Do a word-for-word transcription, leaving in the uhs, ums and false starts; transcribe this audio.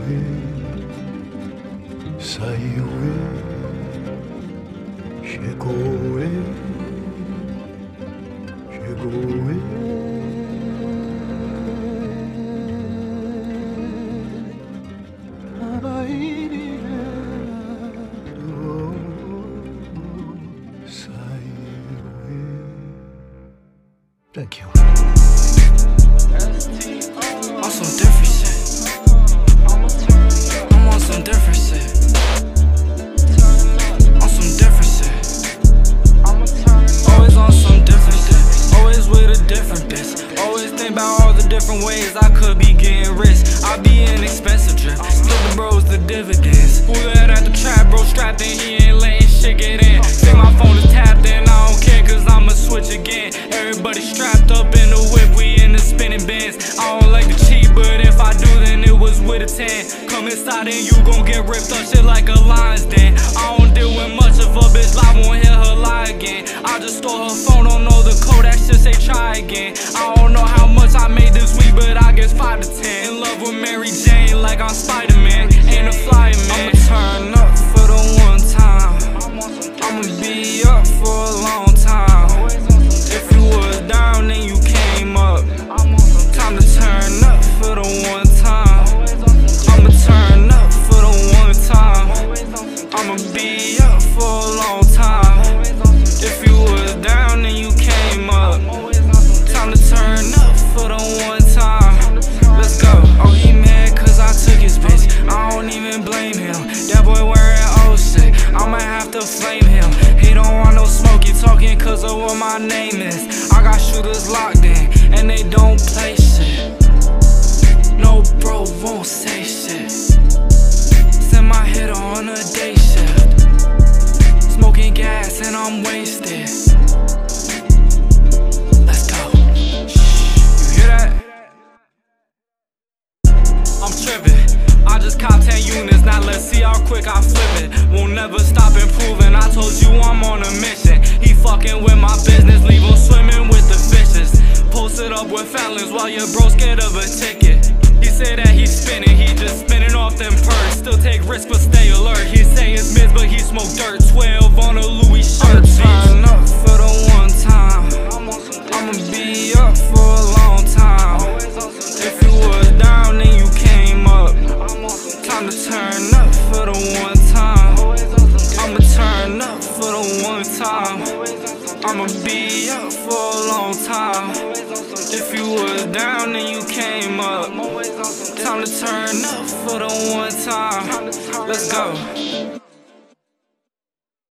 사이오에 최고의 최고의 하나이라도 사이오에. Thank you. On some different shit. I'm on some different shit. On some different shit. Always on some different shit. Always with a different bitch. Always think about all the different ways I could be getting rich. I be in expensive drip. Split the bros the dividends. Who that at the trap, bro strapped in, he ain't letting shit get in. Think my phone is tapped in, I don't care cause I'ma switch again. Everybody strapped up in the whip, we in the spinning bins. I don't like to cheat, but if I do then it was with a ten. Come inside and you gon' get ripped up shit like a lion's den. I don't deal with much of a bitch, I won't hear her lie again. I just stole her phone, don't know the code, that shit say try again. I don't know how much I made this week, but I guess five to ten. In love with Mary Jane like I'm Spider-Man, ain't a flyer man. I'ma turn up for the one time, I'ma be up for a long time. If you was down then you came up, time to turn up for the one time. I'ma turn up for the one time, I'ma be up for a long time. If you was down then you came up, time to turn up for the one time. Let's go. Oh, he mad cause I took his bitch, I don't even blame him. That boy wearing old shit, I might have to flame him. He don't want no smoke, he talking cause of what my name is. I got shooters locked in, and they don't play shit. No bro won't say shit. Send my hitter on a day shift, smoking gas and I'm wasted. Let's go. You hear that? I'm tripping, I just copped ten units, now let's see how quick I flip it. Won't never stop improving, I told you I'm on a mission. He fucking with my business, leave him swimming with the fishes. Posted up with felons while your bro scared of a ticket. He say that he's spinning, he just spinning off them perks. Still take risks but stay alert, he say it's mids but he smoke dirt. Twelve on a Louis shirt. Turn up for the one time, I'ma be up for a long time. If you was down then you came up, time to turn up for the one time. I'ma turn up for the one time, I'ma be up for a long time. If you was down then you came up, time to turn up for the one time. Let's go.